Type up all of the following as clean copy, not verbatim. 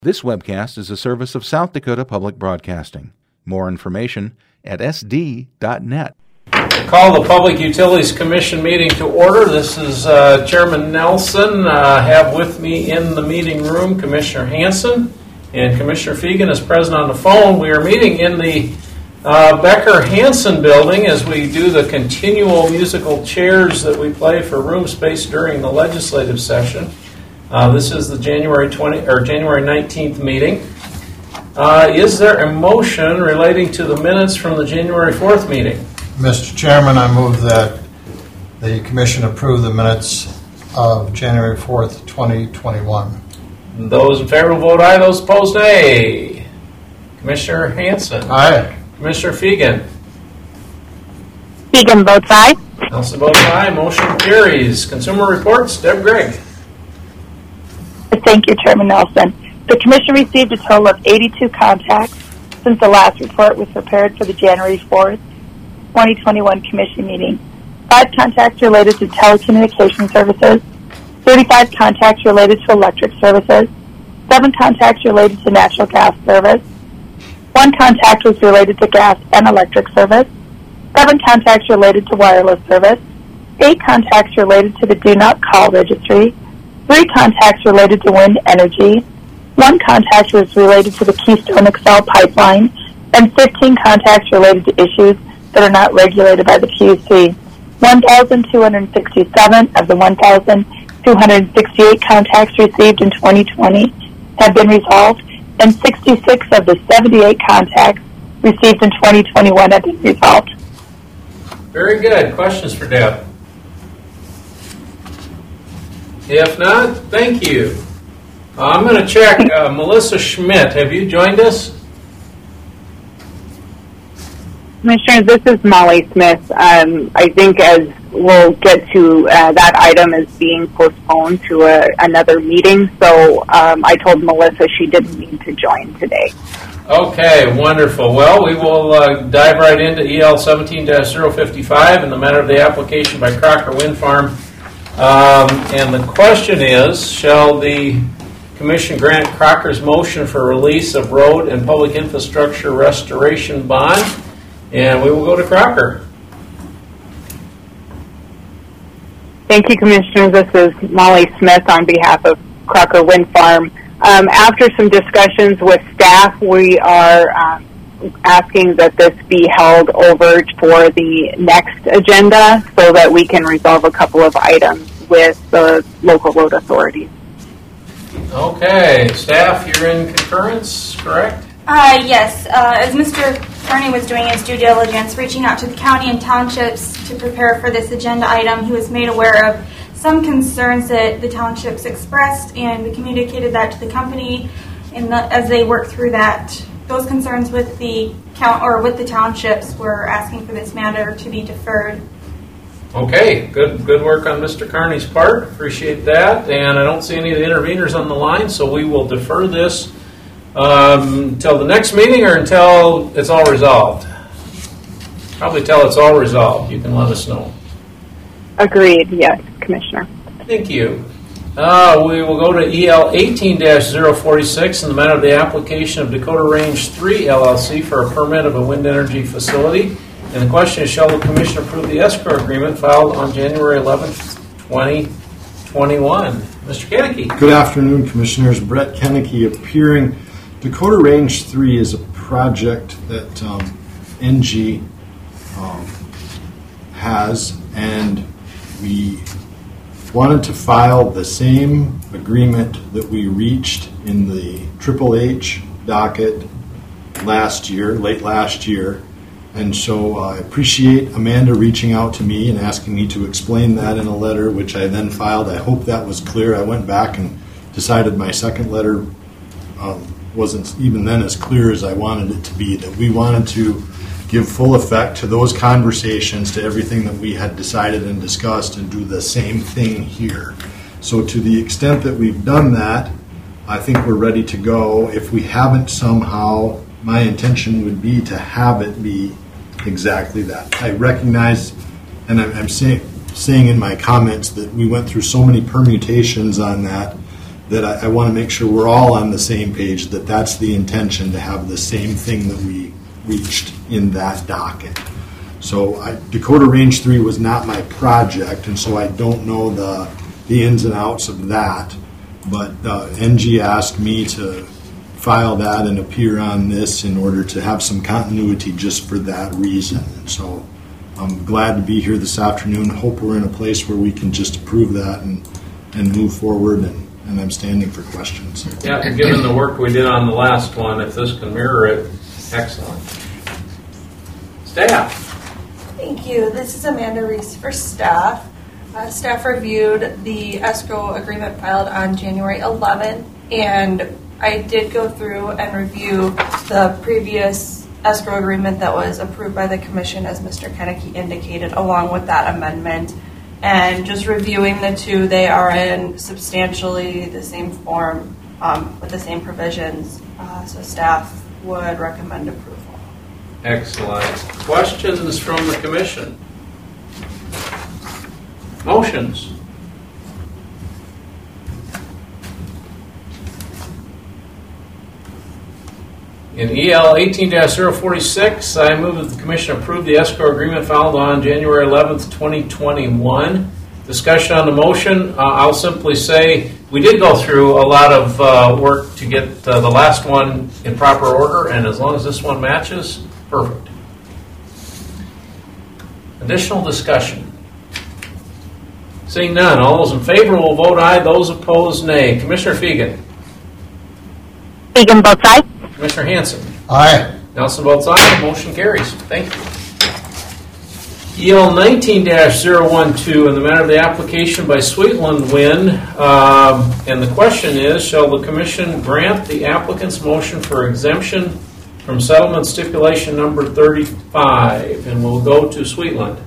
This webcast is a service of South Dakota Public Broadcasting. More information at sd.net. Call the Public Utilities Commission meeting to order. This is Chairman Nelson. I have with me in the meeting room Commissioner Hanson, and Commissioner Fegan is present on the phone. We are meeting in the Becker-Hanson building as we do the continual musical chairs that we play for room space during the legislative session. This is the January 19th meeting. Is there a motion relating to the minutes from the January 4th meeting? Mr. Chairman, I move that the Commission approve the minutes of January 4th, 2021. Those in favor will vote aye. Those opposed, nay. Commissioner Hanson. Aye. Commissioner Fegan. Fegan votes aye. Nelson votes aye. Motion carries. Consumer reports. Deb Gregg. Thank you, Chairman Nelson. The Commission received a total of 82 contacts since the last report was prepared for the January 4th, 2021 Commission meeting. 5 contacts related to telecommunication services, 35 contacts related to electric services, 7 contacts related to natural gas service, 1 contact was related to gas and electric service, 7 contacts related to wireless service, 8 contacts related to the Do Not Call registry, 3 contacts related to wind energy, 1 contact was related to the Keystone XL pipeline, and 15 contacts related to issues that are not regulated by the PUC. 1,267 of the 1,268 contacts received in 2020 have been resolved, and 66 of the 78 contacts received in 2021 have been resolved. Very good. Questions for Deb? If not, thank you. I'm going to check. Melissa Schmidt, have you joined us? Commissioners, this is Molly Smith. I think as we'll get to that item as being postponed to another meeting, so I told Melissa she didn't need to join today. Okay, wonderful. Well, we will dive right into EL 17-055 in the matter of the application by Crocker Wind Farm. And the question is, shall the Commission grant Crocker's motion for release of road and public infrastructure restoration bond? And we will go to Crocker. Thank you, Commissioners. This is Molly Smith on behalf of Crocker Wind Farm. After some discussions with staff, we are asking that this be held over for the next agenda so that we can resolve a couple of items with the local road authorities. Okay, staff, you're in concurrence, correct? Yes. As Mr. Kearney was doing his due diligence, reaching out to the county and townships to prepare for this agenda item, he was made aware of some concerns that the townships expressed, and we communicated that to the company as they worked through that. Those concerns with the townships were asking for this matter to be deferred. Okay, good work on Mr. Kearney's part. Appreciate that. And I don't see any of the interveners on the line, so we will defer this until the next meeting or until it's all resolved. Probably till it's all resolved. You can let us know. Agreed, yes, Commissioner. Thank you. We will go to EL 18-046 in the matter of the application of Dakota Range 3 LLC for a permit of a wind energy facility. And the question is, shall the Commission approve the escrow agreement filed on January 11th, 2021? Mr. Koenneke. Good afternoon, Commissioners. Brett Koenneke appearing. Dakota Range 3 is a project that NG has, and we wanted to file the same agreement that we reached in the Triple H docket late last year. And so I appreciate Amanda reaching out to me and asking me to explain that in a letter, which I then filed. I hope that was clear. I went back and decided my second letter wasn't even then as clear as I wanted it to be, that we wanted to give full effect to those conversations, to everything that we had decided and discussed, and do the same thing here. So to the extent that we've done that, I think we're ready to go. If we haven't somehow, my intention would be to have it be exactly that. I recognize, and I'm saying in my comments that we went through so many permutations on that that I want to make sure we're all on the same page, that that's the intention, to have the same thing that we reached in that docket. So Dakota Range 3 was not my project, and so I don't know the ins and outs of that. But NG asked me to file that and appear on this in order to have some continuity just for that reason. And so I'm glad to be here this afternoon. Hope we're in a place where we can just approve that and move forward, and I'm standing for questions. Yeah, given the work we did on the last one, if this can mirror it, excellent. Staff. Thank you. This is Amanda Reese for staff. Staff reviewed the escrow agreement filed on January 11th, and I did go through and review the previous escrow agreement that was approved by the commission, as Mr. Kennecke indicated, along with that amendment. And just reviewing the two, they are in substantially the same form with the same provisions. So staff would recommend approval. Excellent. Questions from the commission? Motions? In EL 18-046, I move that the Commission approve the escrow agreement filed on January 11th, 2021. Discussion on the motion, I'll simply say we did go through a lot of work to get the last one in proper order, and as long as this one matches, perfect. Additional discussion? Seeing none, all those in favor will vote aye, those opposed nay. Commissioner Fegan? Fegan votes aye. Commissioner Hansen? Aye. Nelson votes aye. Motion carries. Thank you. EL 19-012 in the matter of the application by Sweetland Wind, and the question is, shall the Commission grant the applicant's motion for exemption from settlement stipulation number 35? And we'll go to Sweetland.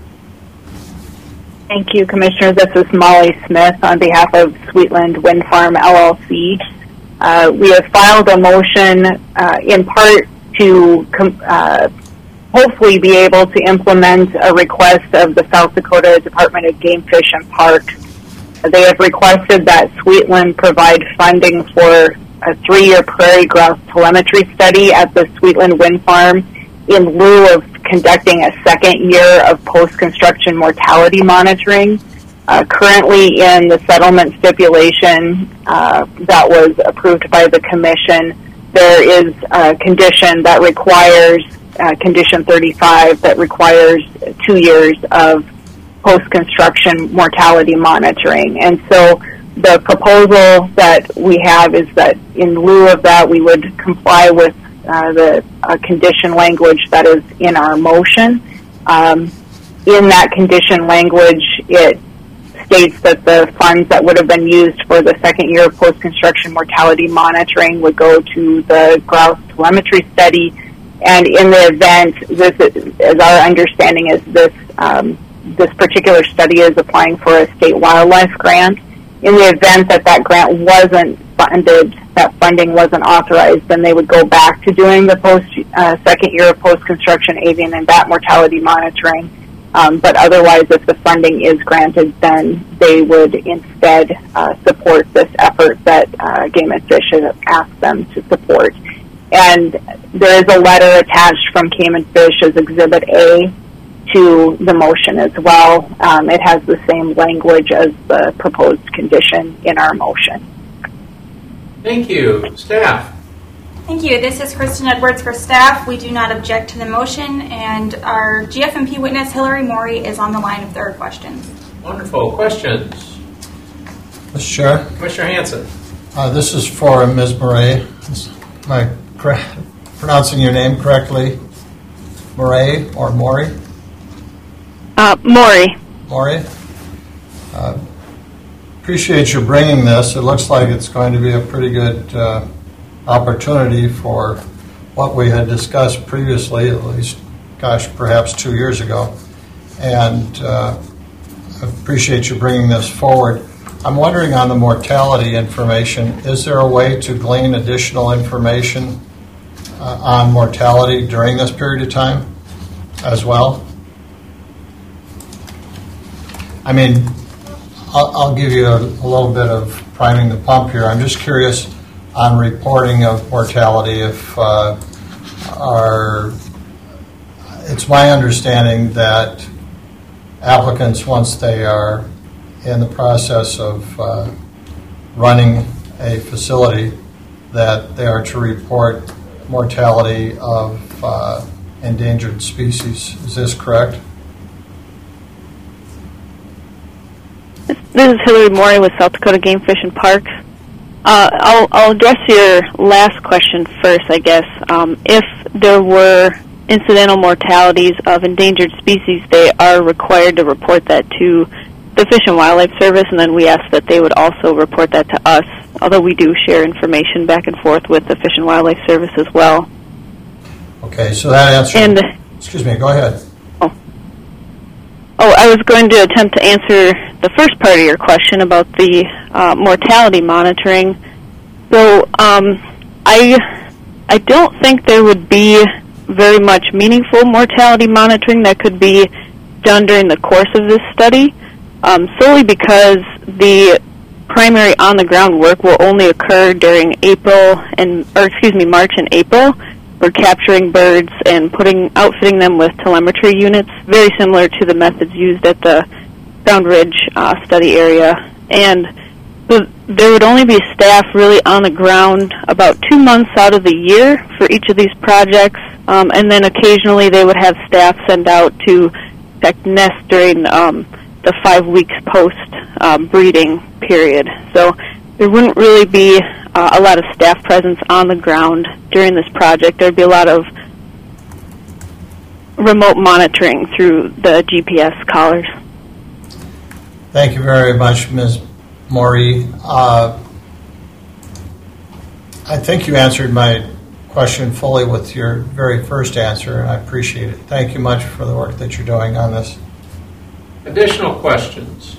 Thank you, Commissioner. This is Molly Smith on behalf of Sweetland Wind Farm, LLC. We have filed a motion in part to hopefully be able to implement a request of the South Dakota Department of Game, Fish, and Parks. They have requested that Sweetland provide funding for a 3-year prairie grouse telemetry study at the Sweetland Wind Farm in lieu of conducting a second year of post-construction mortality monitoring. Currently in the settlement stipulation that was approved by the Commission, there is a condition that requires, condition 35, that requires 2 years of post-construction mortality monitoring. And so the proposal that we have is that in lieu of that, we would comply with the condition language that is in our motion. In that condition language, it states that the funds that would have been used for the second year of post-construction mortality monitoring would go to the grouse telemetry study. And in the event, this is, as our understanding is, this particular study is applying for a state wildlife grant. In the event that that grant wasn't funded, that funding wasn't authorized, then they would go back to doing the second year of post-construction avian and bat mortality monitoring. But otherwise, if the funding is granted, then they would instead support this effort that Game and Fish has asked them to support. And there is a letter attached from Game and Fish as Exhibit A to the motion as well. It has the same language as the proposed condition in our motion. Thank you. Staff? Thank you. This is Kristen Edwards for staff. We do not object to the motion, and our GFMP witness, Hillary Morey, is on the line if there are questions. Wonderful. Questions? Mr. Chair, Commissioner Hansen? this is for Ms. Murray. Am I pronouncing your name correctly? Murray or Morey? Morey. Morey? Appreciate you bringing this. It looks like it's going to be a pretty good opportunity for what we had discussed previously, at least, perhaps 2 years ago. And I appreciate you bringing this forward. I'm wondering on the mortality information, is there a way to glean additional information on mortality during this period of time as well? I mean, I'll give you a little bit of priming the pump here. I'm just curious on reporting of mortality if it's my understanding that applicants, once they are in the process of running a facility, that they are to report mortality of endangered species. Is this correct? This is Hillary Morey with South Dakota Game Fish and Parks. I'll address your last question first, I guess. If there were incidental mortalities of endangered species, they are required to report that to the Fish and Wildlife Service, and then we ask that they would also report that to us, although we do share information back and forth with the Fish and Wildlife Service as well. Okay, so that answers... Excuse me, go ahead. Oh, I was going to attempt to answer the first part of your question about the mortality monitoring. So I don't think there would be very much meaningful mortality monitoring that could be done during the course of this study, solely because the primary on-the-ground work will only occur during March and April. We're capturing birds and outfitting them with telemetry units, very similar to the methods used at the Ground Ridge study area. And so there would only be staff really on the ground about 2 months out of the year for each of these projects, and then occasionally they would have staff send out to check nests during the 5 weeks post-breeding period. So there wouldn't really be a lot of staff presence on the ground during this project. There'd be a lot of remote monitoring through the GPS collars. Thank you very much, Ms. Morey. I think you answered my question fully with your very first answer, and I appreciate it. Thank you much for the work that you're doing on this. Additional questions?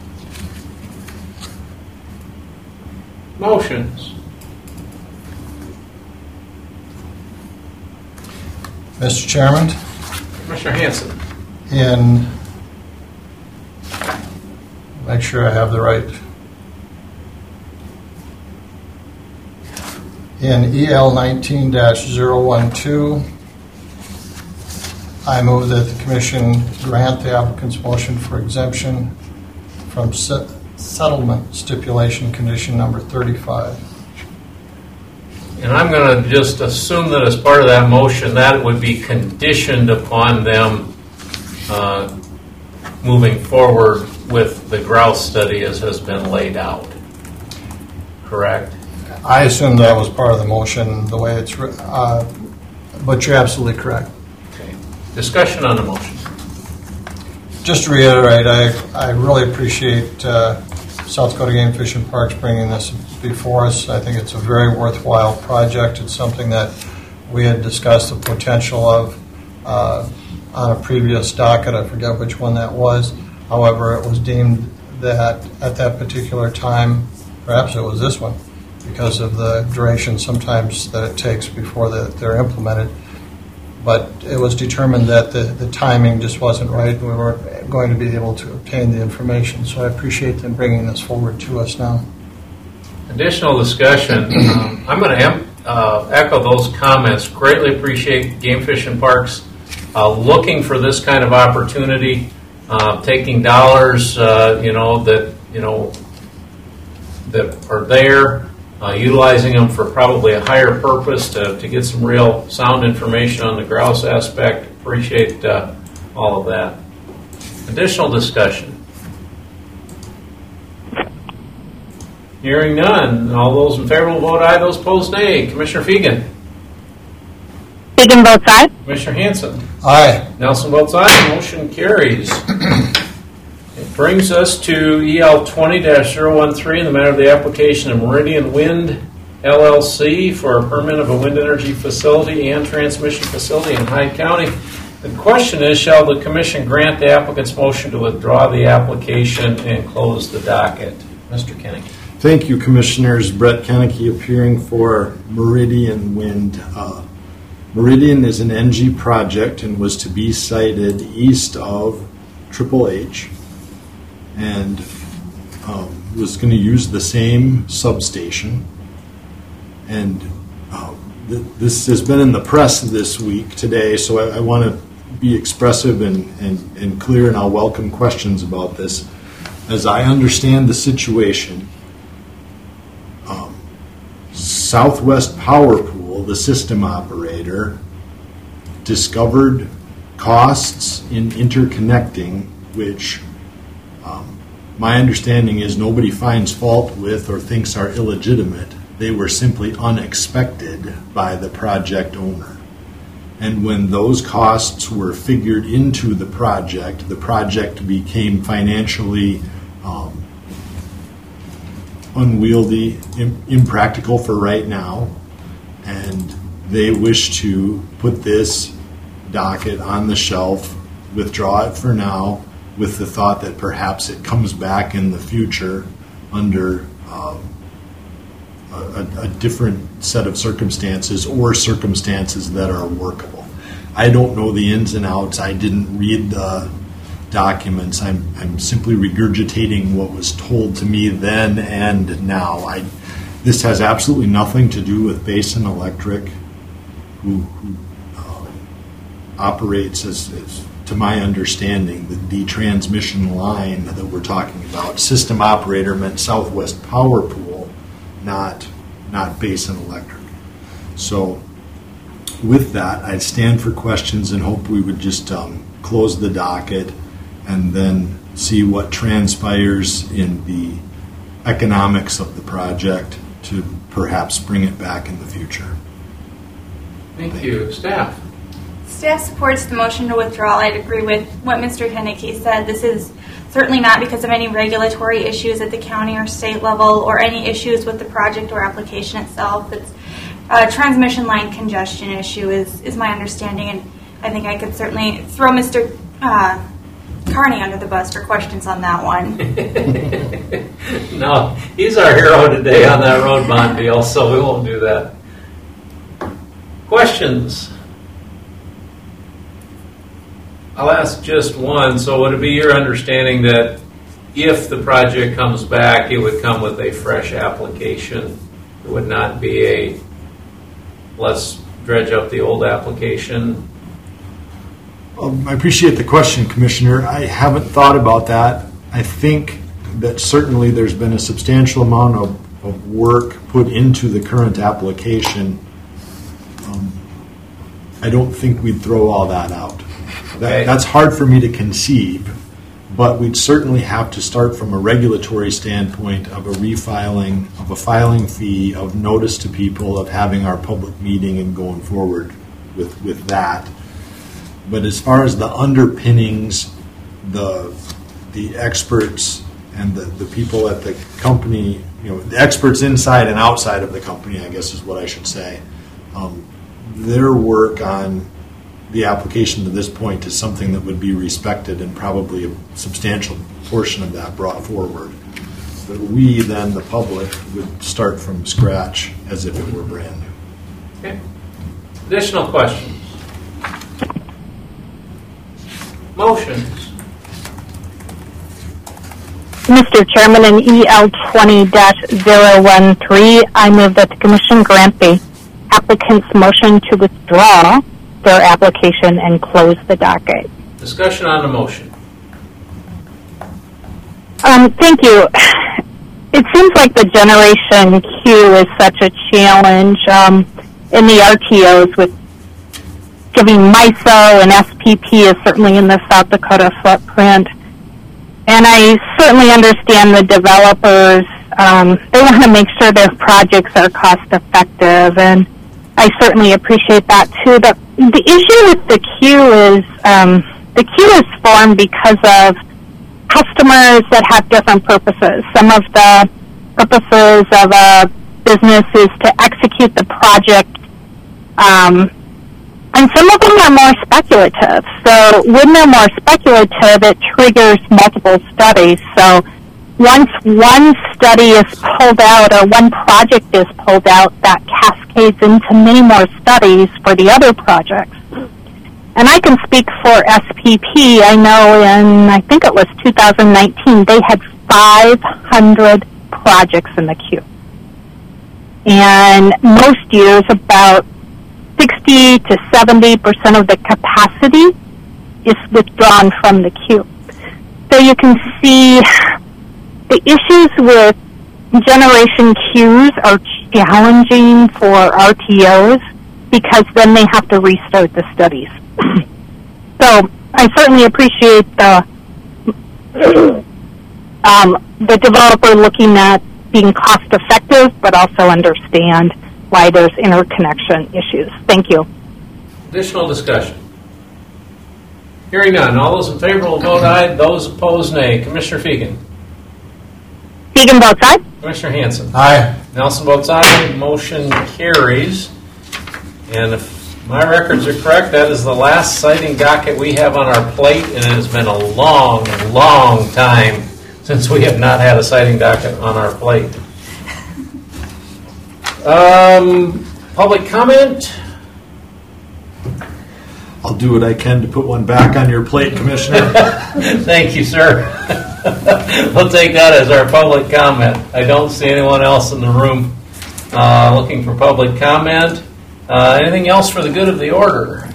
Motions? Mr. Chairman? Commissioner Hanson. Make sure I have the right. In EL 19-012, I move that the Commission grant the applicant's motion for exemption from settlement stipulation condition number 35. And I'm going to just assume that as part of that motion, that would be conditioned upon them moving forward with the grouse study as has been laid out. Correct? I assume that was part of the motion, the way it's written, but you're absolutely correct. Okay. Discussion on the motion. Just to reiterate, I really appreciate South Dakota Game Fish and Parks bringing this before us. I think it's a very worthwhile project. It's something that we had discussed the potential of on a previous docket. I forget which one that was. However, it was deemed that at that particular time, perhaps it was this one, because of the duration sometimes that it takes before they're implemented. But it was determined that the timing just wasn't right, and we weren't going to be able to obtain the information. So I appreciate them bringing this forward to us now. Additional discussion. I'm going to echo those comments. Greatly appreciate Game Fish and Parks looking for this kind of opportunity, taking dollars, that are there. Utilizing them for probably a higher purpose to get some real sound information on the grouse aspect. Appreciate all of that. Additional discussion? Hearing none. All those in favor will vote aye. Those opposed, nay. Commissioner Fegan? Fegan votes aye. Commissioner Hanson? Aye. Nelson votes aye. Motion carries. It brings us to EL 20-013 in the matter of the application of Meridian Wind LLC for a permit of a wind energy facility and transmission facility in Hyde County. The question is, shall the Commission grant the applicant's motion to withdraw the application and close the docket? Mr. Kenny. Thank you, Commissioners. Brett Kennecke appearing for Meridian Wind. Meridian is an NG project and was to be sited east of Triple H. And was going to use the same substation, and this has been in the press this week today, so I want to be expressive and clear, and I'll welcome questions about this. As I understand the situation, Southwest Power Pool, the system operator, discovered costs in interconnecting, which my understanding is nobody finds fault with or thinks are illegitimate. They were simply unexpected by the project owner. And when those costs were figured into the project became financially unwieldy, impractical for right now, and they wish to put this docket on the shelf, withdraw it for now, with the thought that perhaps it comes back in the future under a different set of circumstances or circumstances that are workable. I don't know the ins and outs. I didn't read the documents. I'm simply regurgitating what was told to me then and now. This has absolutely nothing to do with Basin Electric, who operates as, to my understanding, the transmission line that we're talking about. System operator meant Southwest Power Pool, not Basin Electric. So with that, I'd stand for questions and hope we would just close the docket and then see what transpires in the economics of the project to perhaps bring it back in the future. Thank you. Staff? Staff supports the motion to withdraw. I'd agree with what Mr. Henneke said. This is certainly not because of any regulatory issues at the county or state level or any issues with the project or application itself. It's a transmission line congestion issue is my understanding, and I think I could certainly throw Mr. Carney under the bus for questions on that one. No, he's our hero today on that road bond deal, so we won't do that. Questions? I'll ask just one. So would it be your understanding that if the project comes back, it would come with a fresh application? It would not be a let's dredge up the old application? I appreciate the question, Commissioner. I haven't thought about that. I think that certainly there's been a substantial amount of work put into the current application. I don't think we'd throw all that out. That's hard for me to conceive, but we'd certainly have to start from a regulatory standpoint of a refiling, of a filing fee, of notice to people, of having our public meeting and going forward with that. But as far as the underpinnings, the experts and the people at the company, the experts inside and outside of the company, I guess is what I should say, their work on the application to this point is something that would be respected and probably a substantial portion of that brought forward. But we, then, the public, would start from scratch as if it were brand new. Okay. Additional questions? Motions? Mr. Chairman, in EL 20-013, I move that the Commission grant the applicant's motion to withdraw their application and close the docket. Discussion on the motion. Thank you. It seems like the generation queue is such a challenge in the RTOs, with giving MISO and SPP is certainly in the South Dakota footprint. And I certainly understand the developers. They want to make sure their projects are cost effective, and I certainly appreciate that too. But the issue with the queue is the queue is formed because of customers that have different purposes. Some of the purposes of a business is to execute the project, and some of them are more speculative. So when they're more speculative, it triggers multiple studies. So once one study is pulled out or one project is pulled out, that cascades into many more studies for the other projects. And I can speak for SPP. I know I think it was 2019, they had 500 projects in the queue. And most years, about 60 to 70% of the capacity is withdrawn from the queue. So you can see the issues with generation queues are challenging for RTOs because then they have to restart the studies. So I certainly appreciate the developer looking at being cost effective, but also understand why there's interconnection issues. Thank you. Additional discussion? Hearing none. All those in favor will vote aye. Those opposed, nay. Commissioner Fegan. Fegan votes aye. Commissioner Hansen. Aye. Nelson votes aye. Motion carries. And if my records are correct, that is the last siting docket we have on our plate, and it has been a long, long time since we have not had a siting docket on our plate. Public comment? I'll do what I can to put one back on your plate, Commissioner. Thank you, sir. We'll take that as our public comment. I don't see anyone else in the room looking for public comment. Anything else for the good of the order?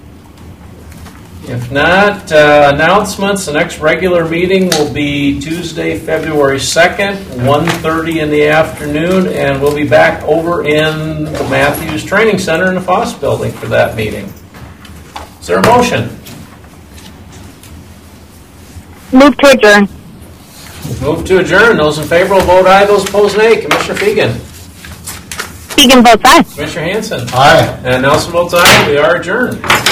If not, announcements. The next regular meeting will be Tuesday, February 2nd, 1:30 in the afternoon, and we'll be back over in the Matthews Training Center in the Foss Building for that meeting. Is there a motion? Move to adjourn. Move to adjourn. Those in favor will vote aye. Those opposed, nay. Commissioner Fegan. Fegan votes aye. Commissioner Hansen. Aye. And Nelson votes aye. We are adjourned.